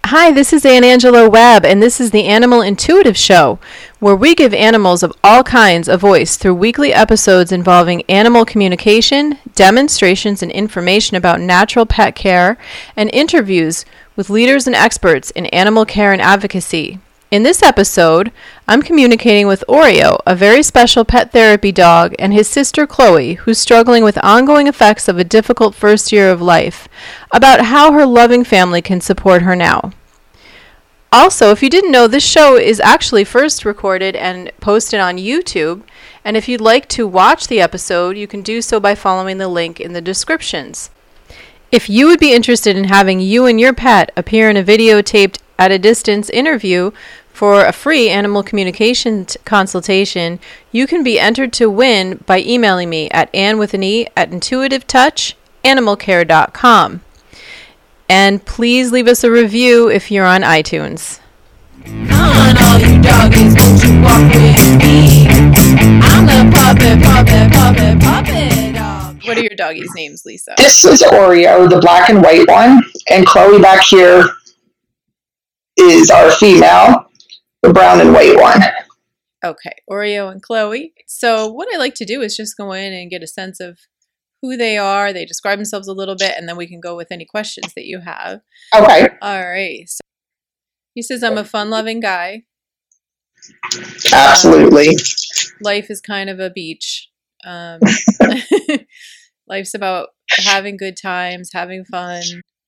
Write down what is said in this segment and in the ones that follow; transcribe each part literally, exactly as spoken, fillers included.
Hi, this is Ann Angela Webb, and this is the Animal Intuitive Show, where we give animals of all kinds a voice through weekly episodes involving animal communication, demonstrations and information about natural pet care, and interviews with leaders and experts in animal care and advocacy. In this episode, I'm communicating with Oreo, a very special pet therapy dog, and his sister Chloe, who's struggling with ongoing effects of a difficult first year of life, about how her loving family can support her now. Also, if you didn't know, this show is actually first recorded and posted on YouTube, and if you'd like to watch the episode, you can do so by following the link in the descriptions. If you would be interested in having you and your pet appear in a videotaped at a distance interview for a free animal communication t- consultation, you can be entered to win by emailing me at ann with an e at intuitive touch animal care dot com. And please leave us a review if you're on iTunes. Come on, all you doggies, won't you walk with me? I'm the puppet, puppet, puppet, puppet dog. What are your doggies' names, Lisa? This is Oreo, the black and white one, and Chloe back here is our female, the brown and white one. Okay, Oreo and Chloe. So what I like to do is just go in and get a sense of who they are. They describe themselves a little bit, and then we can go with any questions that you have. Okay. All right. So he says, I'm a fun-loving guy. Absolutely. Um, life is kind of a beach. Um, life's about having good times, having fun,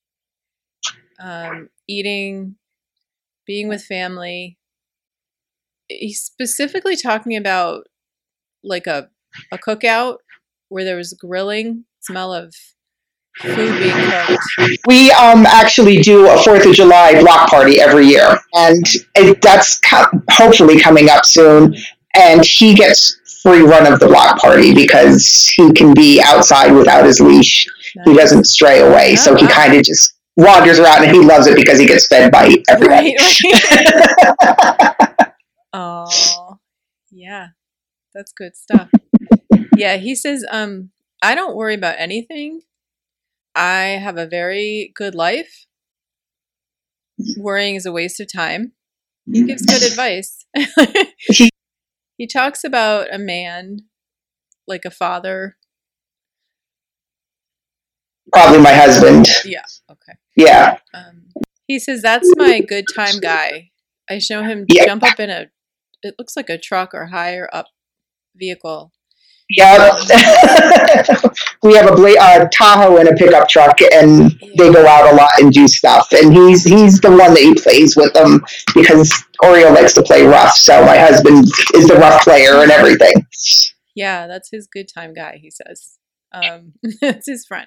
um, eating, being with family. He's specifically talking about like a, a cookout where there was grilling, smell of food being cooked. We um actually do a fourth of July block party every year, and it, that's co- hopefully coming up soon, and he gets free run of the block party because he can be outside without his leash. Nice. He doesn't stray away, oh, so he wow. kind of just wanders around, and he loves it because he gets fed by everybody. Right, right. Oh, yeah, that's good stuff. Yeah, he says, um, I don't worry about anything. I have a very good life. Worrying is a waste of time. He gives good advice. He talks about a man, like a father. Probably my husband. Yeah, okay. Yeah. Um, he says, that's my good time guy. I show him yeah. jump up in a, it looks like a truck or higher up vehicle. Yeah, we have a Bla- uh, Tahoe and a pickup truck, and yeah. they go out a lot and do stuff. And he's he's the one that he plays with them because Oreo likes to play rough. So my husband is the rough player and everything. Yeah, that's his good time guy. He says, um, that's his friend.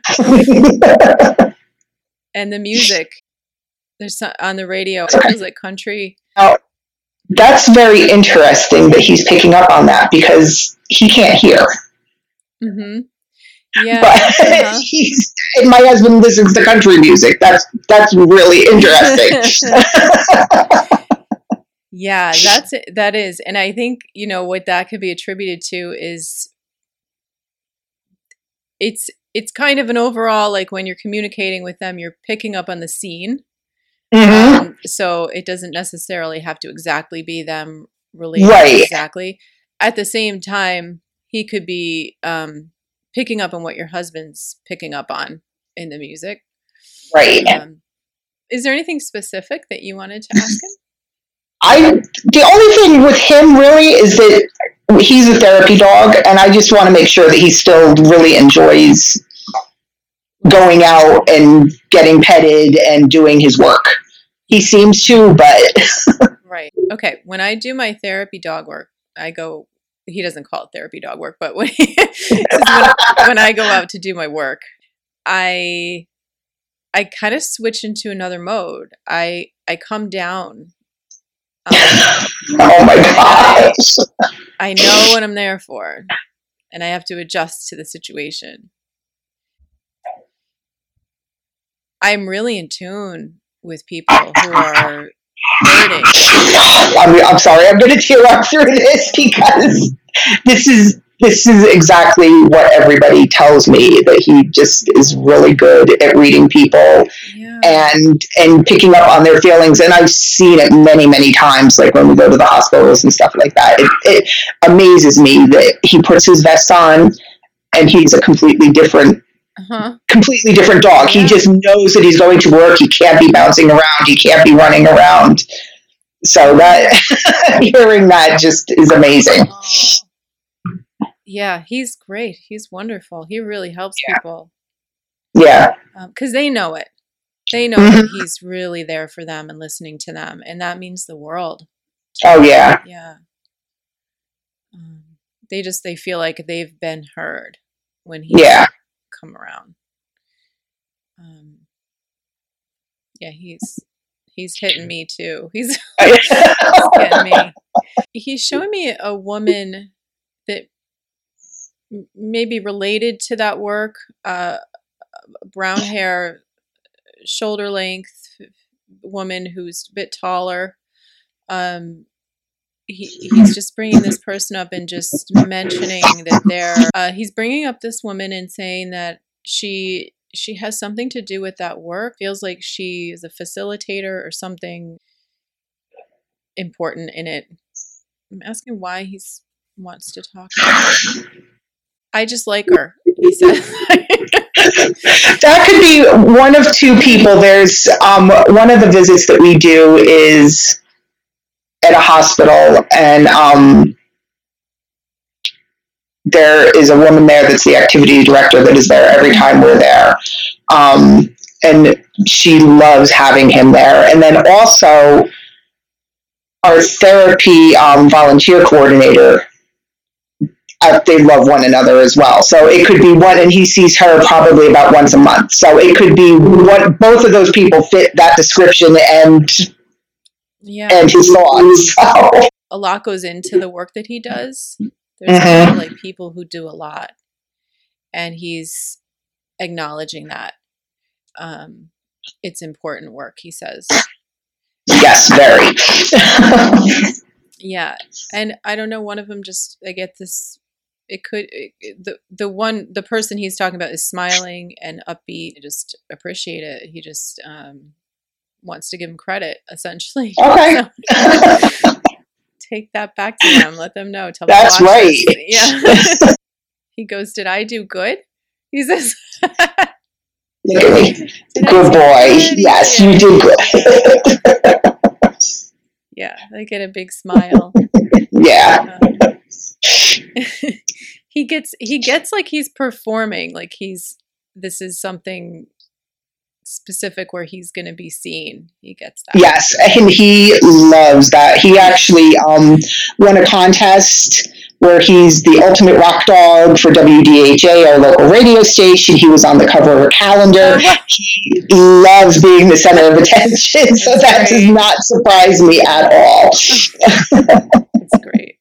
And the music, there's some, on the radio. Is it country? Oh, that's very interesting that he's picking up on that because he can't hear. Mm-hmm. Yeah. But uh-huh. he's, and my husband listens to country music. That's that's really interesting. Yeah, that's that is. And I think, you know, what that could be attributed to is it's it's kind of an overall, like when you're communicating with them, you're picking up on the scene. Mm-hmm. Um, so it doesn't necessarily have to exactly be them related right. exactly. At the same time, he could be um, picking up on what your husband's picking up on in the music. Right. Um, is there anything specific that you wanted to ask him? I the only thing with him really is that he's a therapy dog, and I just want to make sure that he still really enjoys going out and getting petted and doing his work. He seems to, but... Right. Okay. When I do my therapy dog work, I go, he doesn't call it therapy dog work, but when, he, when, when I go out to do my work, I I kind of switch into another mode. I, I come down. Um, oh my gosh. I know what I'm there for, and I have to adjust to the situation. I'm really in tune with people who are hurting. I'm, I'm sorry, I'm going to tear up through this because this is this is exactly what everybody tells me, that he just is really good at reading people yeah. and and picking up on their feelings. And I've seen it many, many times, like when we go to the hospitals and stuff like that. It, it amazes me that he puts his vest on and he's a completely different, uh-huh. completely different dog. Yeah. He just knows that he's going to work. He can't be bouncing around. He can't be running around. So that hearing that just is amazing. Oh. Yeah, he's great. He's wonderful. He really helps yeah. people. Yeah. Because um, they know it. They know mm-hmm. that he's really there for them and listening to them. And that means the world. Oh, yeah. Yeah. Um, they just, they feel like they've been heard when he's yeah. come around. Um, yeah, he's, he's hitting me too. He's, he's getting me. He's showing me a woman that m- may be related to that work. Uh, brown hair, shoulder length woman who's a bit taller. Um, he, he's just bringing this person up and just mentioning that they're, uh, he's bringing up this woman and saying that she, she has something to do with that work. Feels like she is a facilitator or something important in it. I'm asking why he wants to talk about her. I just like her, he says. That could be one of two people. There's um, one of the visits that we do is at a hospital, and um, there is a woman there that's the activity director that is there every time we're there. Um, and she loves having him there. And then also our therapy um, volunteer coordinator, Uh, they love one another as well. So it could be one, and he sees her probably about once a month. So it could be what both of those people fit that description and yeah. and his thoughts. So. A lot goes into the work that he does. There's mm-hmm. a lot of, like people who do a lot, and he's acknowledging that. Um, it's important work, he says. Yes, very. Yeah, and I don't know. One of them just I get this. It could it, the the one the person he's talking about is smiling and upbeat. I just appreciate it. He just um, wants to give him credit, essentially. Okay. So, take that back to them. Let them know. Tell That's them right. This. Yeah. He goes, "Did I do good?" He says. Look at me. Good boy. Good? Yes, yeah. You did good. Yeah, I get a big smile. Yeah. Um, he gets he gets like he's performing, like he's this is something specific where he's going to be seen. He gets that. Yes, and he loves that. He actually um, won a contest where he's the ultimate rock dog for W D H A, our local radio station. He was on the cover of a calendar. He loves being the center of attention, so that does not surprise me at all. That's great.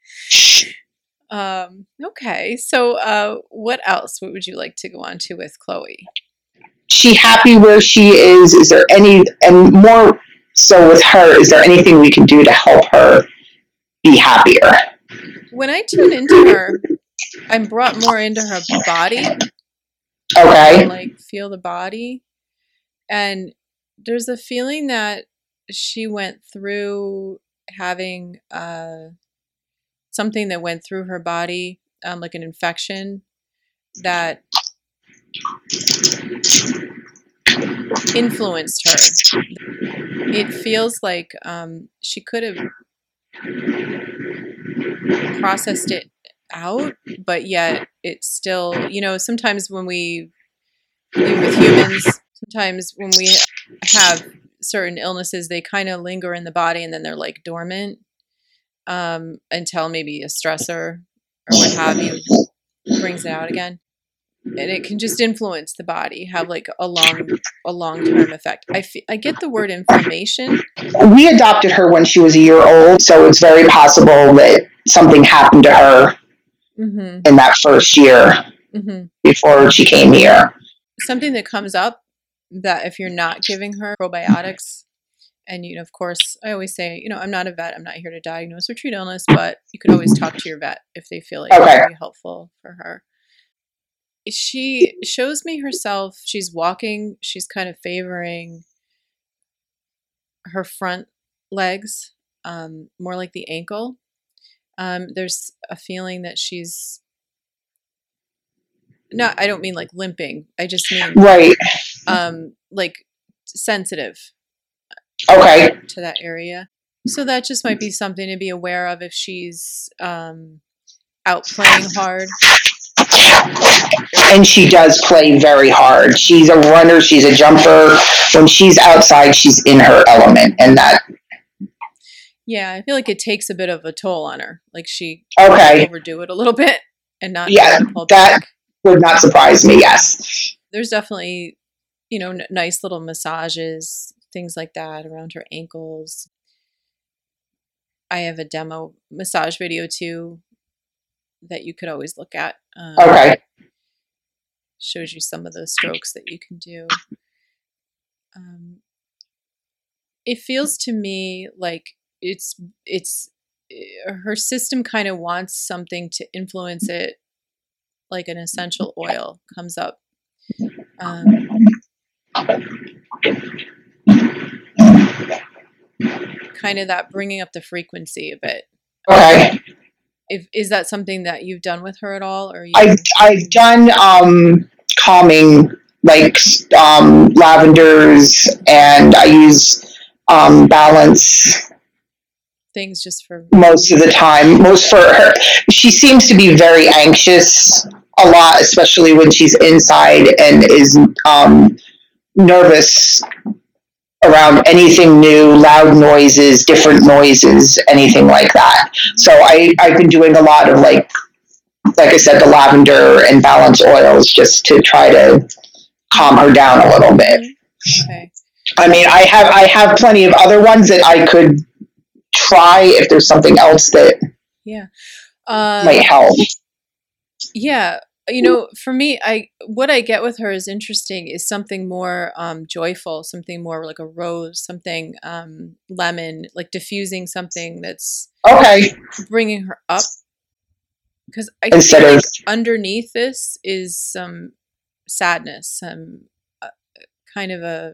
Um, okay, so uh, what else? What would you like to go on to with Chloe? She happy where she is? Is there any, and more so with her, is there anything we can do to help her be happier? When I tune into her, I'm brought more into her body. Okay. I, like feel the body. And there's a feeling that she went through having uh, something that went through her body, um, like an infection that influenced her. It feels like um, she could have processed it out, but yet it's still, you know, sometimes when we, even with humans, sometimes when we have certain illnesses, they kind of linger in the body and then they're like dormant um, until maybe a stressor or what have you brings it out again. And it can just influence the body, have like a long, a long-term effect. I, f- I get the word inflammation. We adopted her when she was a year old, so it's very possible that something happened to her mm-hmm. in that first year mm-hmm. before she came here. Something that comes up that if you're not giving her probiotics, and you know, of course, I always say, you know, I'm not a vet. I'm not here to diagnose or treat illness, but you could always talk to your vet if they feel like okay. it would be helpful for her. she shows me herself. She's walking. She's kind of favoring her front legs, um, more like the ankle. Um, there's a feeling that she's no, I don't mean like limping. I just mean Right. um, like sensitive Okay. to that area. So that just might be something to be aware of if she's um, out playing hard. And she does play very hard. She's a runner. She's a jumper. When she's outside, she's in her element, and that. Yeah, I feel like it takes a bit of a toll on her. Like she Okay. overdo it a little bit and not Yeah, pull that back. would not surprise me. Yes. There's definitely, you know, n- nice little massages, things like that around her ankles. I have a demo massage video too that you could always look at. Um, Okay. Shows you some of the strokes that you can do. Um, it feels to me like it's it's her system kind of wants something to influence it, like an essential oil comes up. Um, kind of that bringing up the frequency a bit. Okay. If is that something that you've done with her at all, or you? I've I've done um, calming, like um, lavenders, and I use um, balance things just for most of the time. Most for her, she seems to be very anxious a lot, especially when she's inside and is um, nervous around anything new, loud noises, different noises, anything like that. So I, I've been doing a lot of like, like I said, the lavender and balance oils just to try to calm her down a little bit. Okay. I mean, I have, I have plenty of other ones that I could try if there's something else that Yeah. Um, might help. Yeah. You know, for me, I what I get with her is interesting is something more um, joyful, something more like a rose, something um, lemon, like diffusing something that's Okay. bringing her up. Because I Instead feel of like underneath this is some sadness, some uh, kind of a,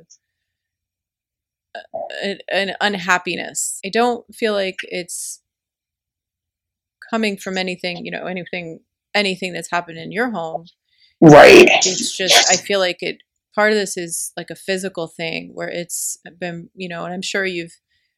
a an unhappiness. I don't feel like it's coming from anything, you know, anything. anything that's happened in your home. Right. It's just, I feel like it, part of this is like a physical thing where it's been, you know, and I'm sure you've,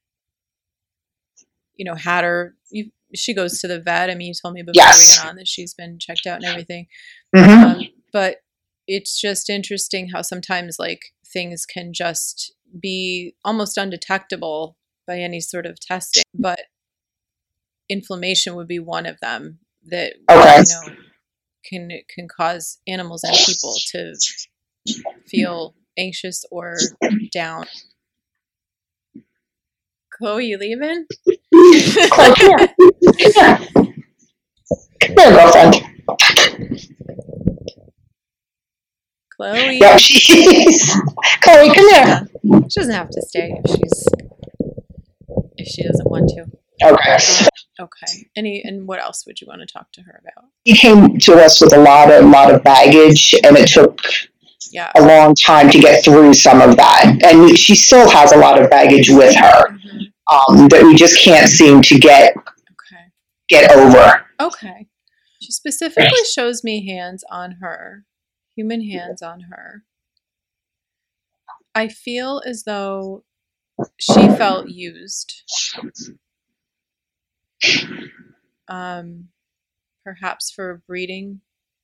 you know, had her, you she goes to the vet. I mean, you told me before Yes. we got on that she's been checked out and everything. Mm-hmm. Um, but it's just interesting how sometimes like things can just be almost undetectable by any sort of testing, but inflammation would be one of them that Okay. you know can can cause animals and people to feel anxious or down. Chloe, you leaving? Chloe, come here. Come here. Come here, girlfriend. Chloe. Yeah, she's Chloe, come here. Yeah. She doesn't have to stay if she's if she doesn't want to. Okay. Okay. Any and what else would you want to talk to her about? He came to us with a lot of lot of baggage, and it took Yeah. a long time to get through some of that. And she still has a lot of baggage with her Mm-hmm. um, that we just can't seem to get Okay. get over. Okay. She specifically shows me hands on her, human hands on her. I feel as though she felt used. Um, perhaps for breeding.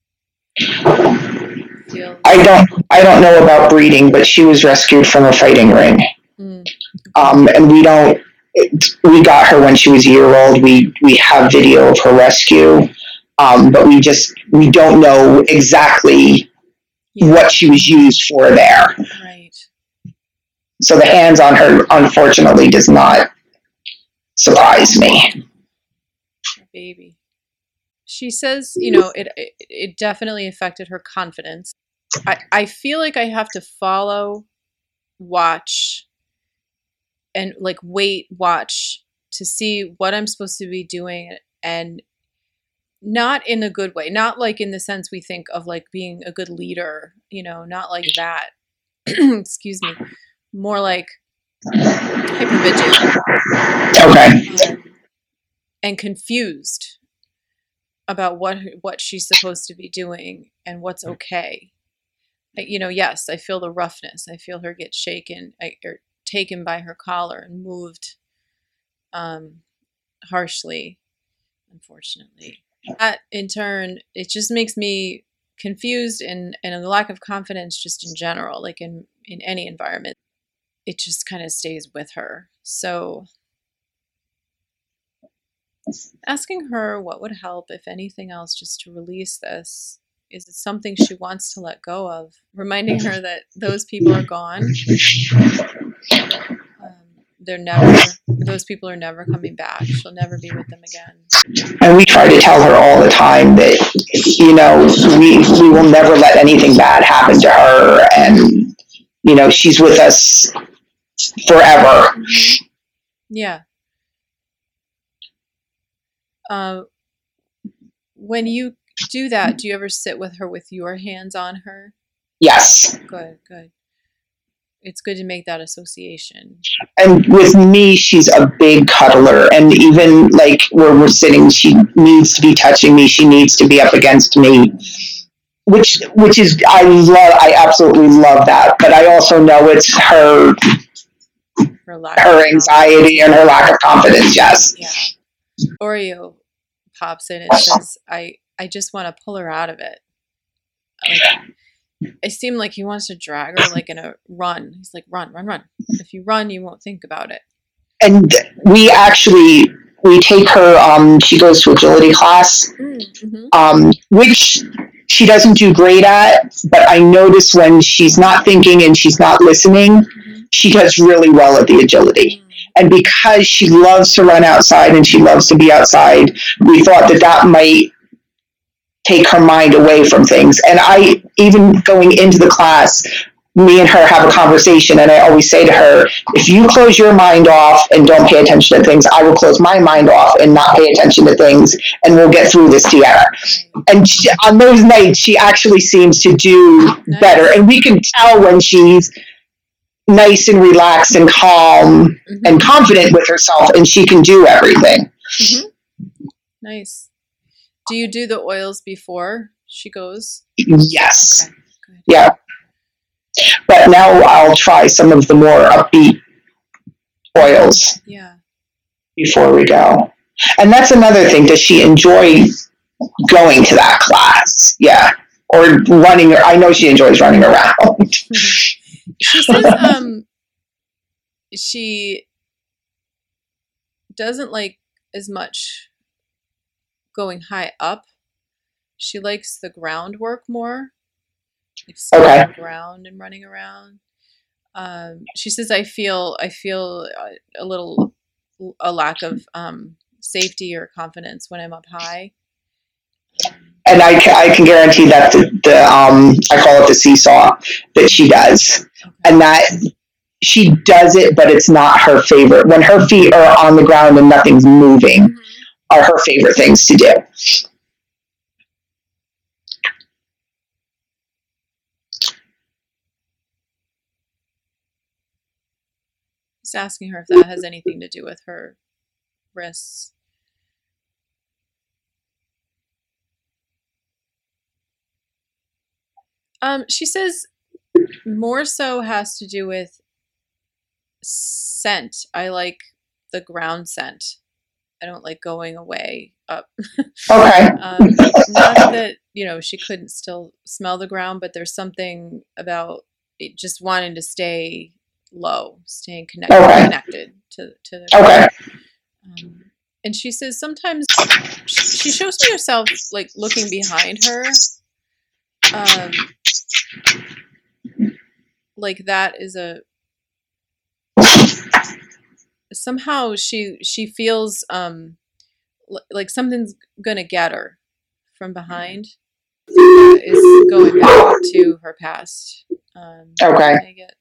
Feels... I don't I don't know about breeding, but she was rescued from a fighting ring, Mm. um, and we don't. It, we got her when she was a year old. We we have video of her rescue, um, but we just we don't know exactly Yeah. what she was used for there. Right. So the hands on her, unfortunately, does not surprise me. Baby. She says, you know, it, it it definitely affected her confidence. I, I feel like I have to follow, watch, and like wait, watch to see what I'm supposed to be doing. And not in a good way, not like in the sense we think of like being a good leader, you know, not like that. Excuse me. More like hypervigilant. Okay. Um, and confused about what what she's supposed to be doing and what's okay. You know, yes, I feel the roughness. I feel her get shaken I, or taken by her collar and moved um, harshly, unfortunately. That, in turn, it just makes me confused and, and a lack of confidence just in general, like in, in any environment. It just kind of stays with her. So asking her what would help, if anything else, just to release this. Is it something she wants to let go of? Reminding her that those people are gone. Um, they're never, those people are never coming back. She'll never be with them again. And we try to tell her all the time that, you know, we, we will never let anything bad happen to her. And, you know, she's with us forever. Mm-hmm. Yeah. Uh, when you do that, do you ever sit with her with your hands on her? Yes. Good, good. It's good to make that association. And with me, she's a big cuddler. And even like where we're sitting, she needs to be touching me. She needs to be up against me, which, which is, I love, I absolutely love that. But I also know it's her, her, lack her anxiety and her lack of confidence. Yes. Yeah. Oreo pops in and says, I, I just want to pull her out of it. Like, it seemed like he wants to drag her like in a run. He's like, run, run, run. If you run, you won't think about it. And we actually, we take her, um, she goes to agility class, mm-hmm. um, which she doesn't do great at, but I notice when she's not thinking and she's not listening, mm-hmm. she does really well at the agility. Mm-hmm. And because she loves to run outside and she loves to be outside, we thought that that might take her mind away from things. And I, even going into the class, me and her have a conversation, and I always say to her, if you close your mind off and don't pay attention to things, I will close my mind off and not pay attention to things, and we'll get through this together. And she, on those nights, she actually seems to do nice. better. And we can tell when she's nice and relaxed and calm mm-hmm. and confident with herself, and she can do everything. Mm-hmm. Nice. Do you do the oils before she goes? Yes. Okay, yeah. But now I'll try some of the more upbeat oils. Yeah. Before we go. And that's another thing. Does she enjoy going to that class? Yeah. Or running. I know she enjoys running around. She says um, she doesn't like as much going high up. She likes the groundwork more. Like sitting okay. on the ground and running around. Um, she says, I feel, I feel a, a little, a lack of um, safety or confidence when I'm up high. And I can, I can guarantee that the, the um, I call it the seesaw that she does. Okay. And that she does it, but it's not her favorite. When her feet are on the ground and nothing's moving, mm-hmm. are her favorite things to do. Just asking her if that has anything to do with her wrists. Um, she says more so has to do with scent. I like the ground scent. I don't like going away up. Okay. um, not that, you know, she couldn't still smell the ground, but there's something about it just wanting to stay low, staying connected, okay. connected to, to the ground. Okay. Um, and she says sometimes she shows me herself like looking behind her. Um, like that is a somehow she she feels um l- like something's gonna get her from behind. Uh, is going back to her past. Um, okay. I get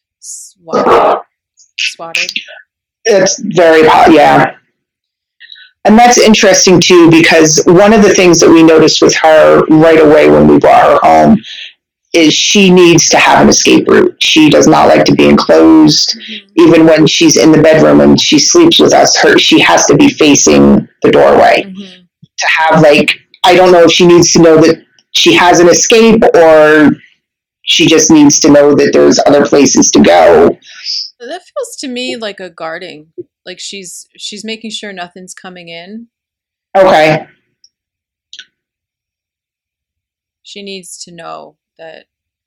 swatted. Swatted. It's very hot. Yeah. And that's interesting too, because one of the things that we noticed with her right away when we brought her home is she needs to have an escape route. She does not like to be enclosed. Mm-hmm. Even when she's in the bedroom and she sleeps with us, her she has to be facing the doorway. Mm-hmm. To have, like, I don't know if she needs to know that she has an escape, or she just needs to know that there's other places to go. That feels to me like a guarding. Like she's she's making sure nothing's coming in. Okay. She needs to know that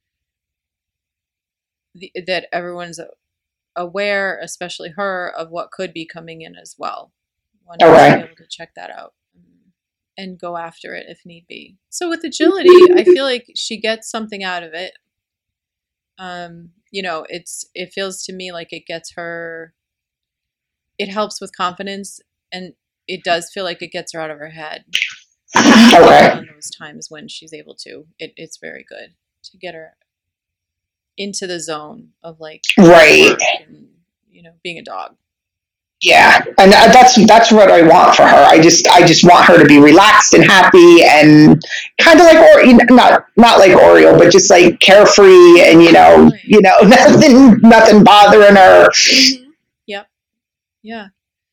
the, that everyone's aware, especially her, of what could be coming in as well. One okay. to be able to check that out and go after it if need be. So with agility, I feel like she gets something out of it. Um, you know, it's it feels to me like it gets her. It helps with confidence, and it does feel like it gets her out of her head. Okay. On those times when she's able to, it, it's very good to get her into the zone of like right, and, you know, being a dog. Yeah, and that's that's what I want for her. I just I just want her to be relaxed and happy and kind of like or not not like Oreo, but just like carefree and you know right. you know nothing nothing bothering her. Mm-hmm. Yep. Yeah.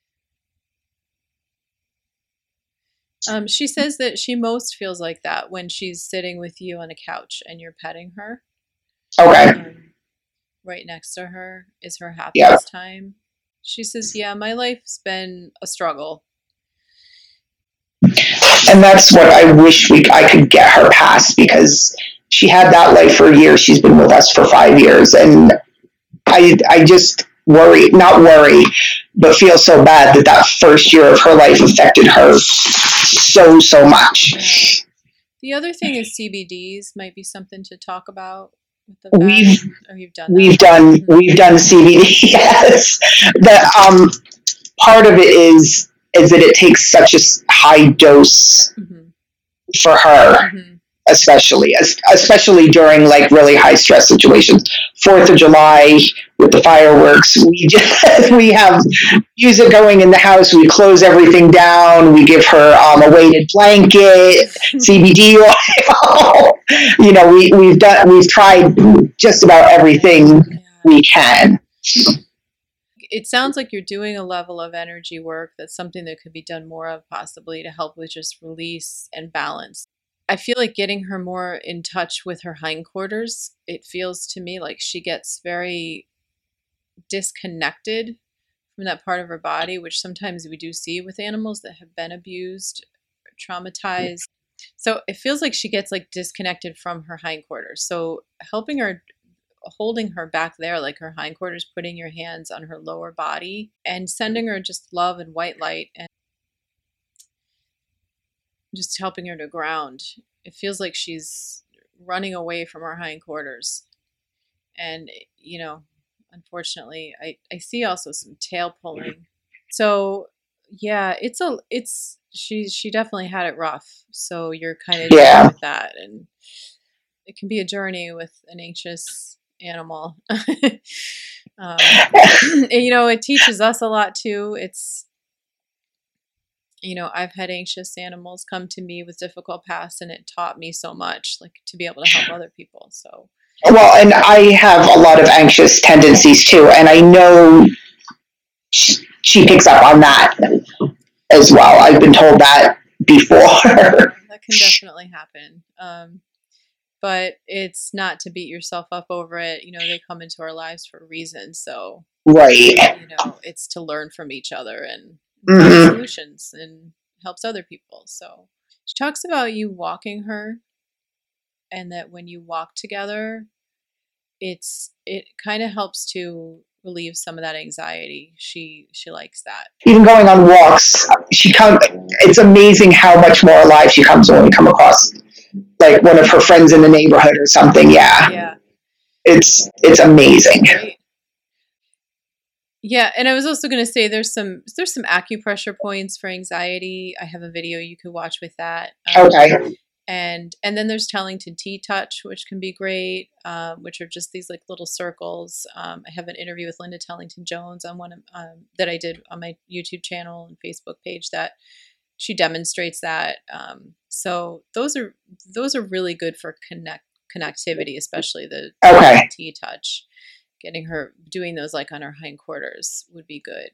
Um, she says that she most feels like that when she's sitting with you on a couch and you're petting her. Okay. Um, right next to her is her happiest yep. time. She says, yeah, my life's been a struggle. And that's what I wish we I could get her past, because she had that life for years. She's been with us for five years. And I I just worry, not worry, but feel so bad that that first year of her life affected her so, so much. The other thing is C B Ds might be something to talk about. With the we've or you've done we've that. done mm-hmm. we've done C B D. Yes, the um part of it is is that it takes such a high dose mm-hmm. for her. Mm-hmm. Especially, especially during like really high stress situations. Fourth of July with the fireworks, we just we have music going in the house. We close everything down. We give her um, a weighted blanket, C B D oil. You know, we we've done we've tried just about everything yeah. we can. It sounds like you're doing a level of energy work that's something that could be done more of, possibly to help with just release and balance. I feel like getting her more in touch with her hindquarters, it feels to me like she gets very disconnected from that part of her body, which sometimes we do see with animals that have been abused, or traumatized. So it feels like she gets like disconnected from her hindquarters. So helping her, holding her back there, like her hindquarters, putting your hands on her lower body and sending her just love and white light and just helping her to ground. It feels like she's running away from her hindquarters. And, you know, unfortunately, I, I see also some tail pulling. So, yeah, it's a, it's, she, she definitely had it rough. So you're kind of yeah. dealing with that. And it can be a journey with an anxious animal. um, and, you know, it teaches us a lot too. It's, you know, I've had anxious animals come to me with difficult pasts, and it taught me so much, like to be able to help other people. So, well, and I have a lot of anxious tendencies too, and I know she, she picks up on that as well. I've been told that before. That can definitely happen. Um, but it's not to beat yourself up over it. You know, they come into our lives for a reason. So, right. You know, it's to learn from each other and mm-hmm. solutions and helps other people. So she talks about you walking her, and that when you walk together, it's it kind of helps to relieve some of that anxiety. She she likes that. Even going on walks, she come. It's amazing how much more alive she comes when we come across like one of her friends in the neighborhood or something. Yeah, yeah, it's it's amazing. Right. Yeah, and I was also going to say there's some there's some acupressure points for anxiety. I have a video you could watch with that. Um, okay. And and then there's Tellington Tea Touch, which can be great, um, which are just these like little circles. Um, I have an interview with Linda Tellington Jones on one of, um, that I did on my YouTube channel and Facebook page that she demonstrates that. Um, so those are those are really good for connect connectivity, especially the Okay. Tea Touch. Getting her doing those like on her hindquarters would be good.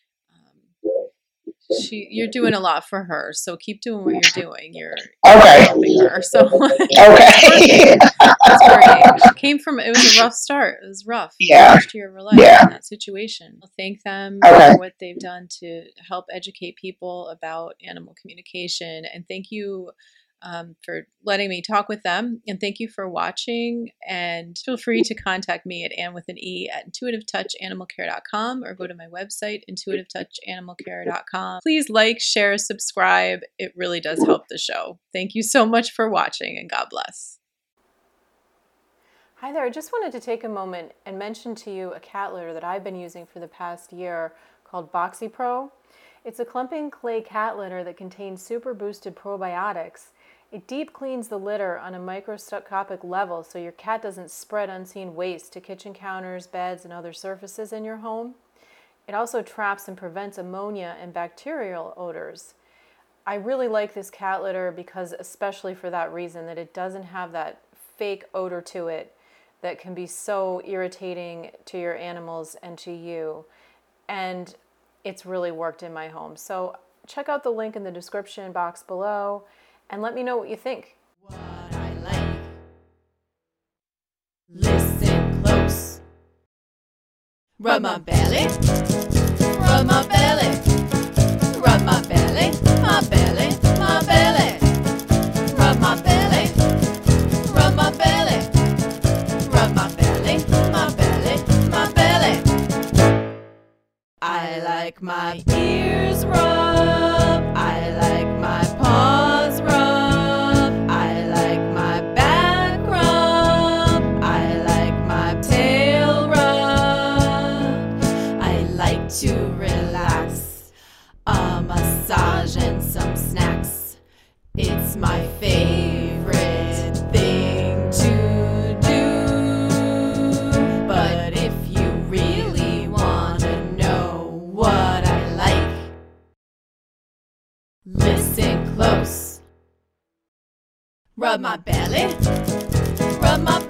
She, you're doing a lot for her, so keep doing what you're doing. You're, you're Okay. helping her. So Okay. that's great. She came from, it was a rough start. It was rough. Yeah. First year of her life Yeah. in that situation. I'll thank them Okay. for what they've done to help educate people about animal communication. And thank you um, for letting me talk with them. And thank you for watching. And feel free to contact me at Ann with an E at intuitive touch animal care dot com or go to my website, intuitive touch animal care dot com. Please like, share, subscribe. It really does help the show. Thank you so much for watching, and God bless. Hi there. I just wanted to take a moment and mention to you a cat litter that I've been using for the past year called BoxyPro. It's a clumping clay cat litter that contains super boosted probiotics. It deep cleans the litter on a microscopic level so your cat doesn't spread unseen waste to kitchen counters, beds, and other surfaces in your home. It also traps and prevents ammonia and bacterial odors. I really like this cat litter because, especially for that reason, that it doesn't have that fake odor to it that can be so irritating to your animals and to you. And it's really worked in my home. So check out the link in the description box below and let me know what you think. What I like. Listen close. Rub my belly. Rub my belly. Rub my belly. My belly. My belly. Rub my belly. Rub my belly. Rub my belly. My belly. My belly. I like my ears rubbed. I like my paws rubbed. I like my back rubbed. I like my tail rubbed. I like to relax. A massage and some snacks. It's my favorite thing to do. But if you really want to know what I like, listen close. Rub my belly, rub my